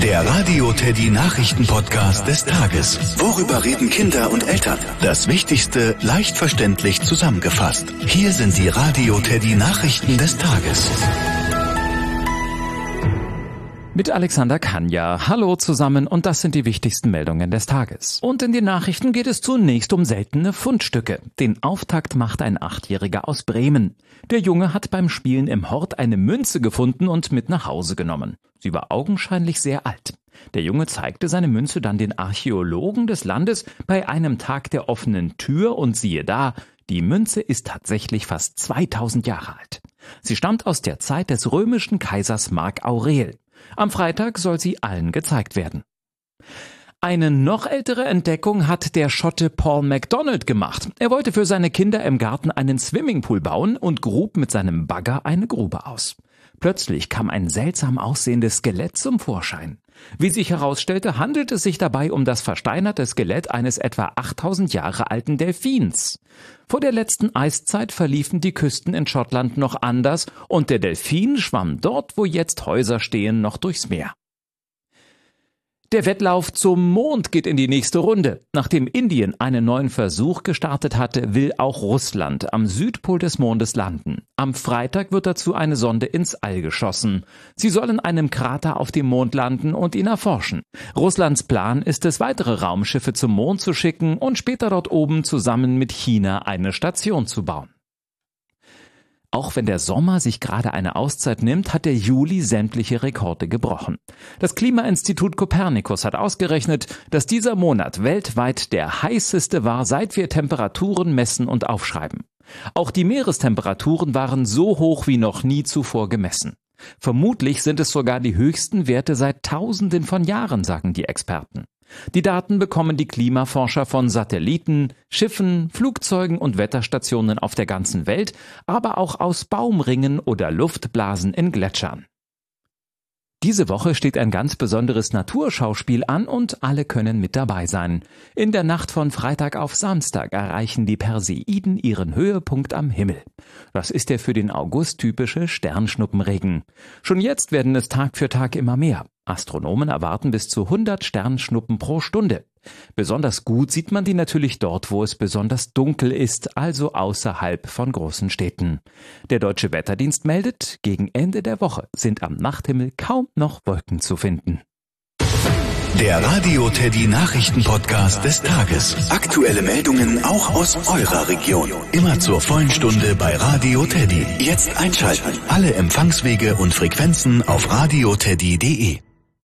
Der Radio Teddy Nachrichten-Podcast des Tages. Worüber reden Kinder und Eltern? Das Wichtigste leicht verständlich zusammengefasst. Hier sind die Radio Teddy Nachrichten des Tages. Mit Alexander Kanja. Hallo zusammen und das sind die wichtigsten Meldungen des Tages. Und in den Nachrichten geht es zunächst um seltene Fundstücke. Den Auftakt macht ein 8-Jähriger aus Bremen. Der Junge hat beim Spielen im Hort eine Münze gefunden und mit nach Hause genommen. Sie war augenscheinlich sehr alt. Der Junge zeigte seine Münze dann den Archäologen des Landes bei einem Tag der offenen Tür und siehe da, die Münze ist tatsächlich fast 2000 Jahre alt. Sie stammt aus der Zeit des römischen Kaisers Mark Aurel. Am Freitag soll sie allen gezeigt werden. Eine noch ältere Entdeckung hat der Schotte Paul MacDonald gemacht. Er wollte für seine Kinder im Garten einen Swimmingpool bauen und grub mit seinem Bagger eine Grube aus. Plötzlich kam ein seltsam aussehendes Skelett zum Vorschein. Wie sich herausstellte, handelt es sich dabei um das versteinerte Skelett eines etwa 8000 Jahre alten Delfins. Vor der letzten Eiszeit verliefen die Küsten in Schottland noch anders und der Delfin schwamm dort, wo jetzt Häuser stehen, noch durchs Meer. Der Wettlauf zum Mond geht in die nächste Runde. Nachdem Indien einen neuen Versuch gestartet hatte, will auch Russland am Südpol des Mondes landen. Am Freitag wird dazu eine Sonde ins All geschossen. Sie soll in einem Krater auf dem Mond landen und ihn erforschen. Russlands Plan ist es, weitere Raumschiffe zum Mond zu schicken und später dort oben zusammen mit China eine Station zu bauen. Auch wenn der Sommer sich gerade eine Auszeit nimmt, hat der Juli sämtliche Rekorde gebrochen. Das Klimainstitut Copernicus hat ausgerechnet, dass dieser Monat weltweit der heißeste war, seit wir Temperaturen messen und aufschreiben. Auch die Meerestemperaturen waren so hoch wie noch nie zuvor gemessen. Vermutlich sind es sogar die höchsten Werte seit Tausenden von Jahren, sagen die Experten. Die Daten bekommen die Klimaforscher von Satelliten, Schiffen, Flugzeugen und Wetterstationen auf der ganzen Welt, aber auch aus Baumringen oder Luftblasen in Gletschern. Diese Woche steht ein ganz besonderes Naturschauspiel an und alle können mit dabei sein. In der Nacht von Freitag auf Samstag erreichen die Perseiden ihren Höhepunkt am Himmel. Das ist der für den August typische Sternschnuppenregen. Schon jetzt werden es Tag für Tag immer mehr. Astronomen erwarten bis zu 100 Sternschnuppen pro Stunde. Besonders gut sieht man die natürlich dort, wo es besonders dunkel ist, also außerhalb von großen Städten. Der Deutsche Wetterdienst meldet, gegen Ende der Woche sind am Nachthimmel kaum noch Wolken zu finden. Der Radio Teddy Nachrichten-Podcast des Tages. Aktuelle Meldungen auch aus eurer Region. Immer zur vollen Stunde bei Radio Teddy. Jetzt einschalten. Alle Empfangswege und Frequenzen auf radioteddy.de.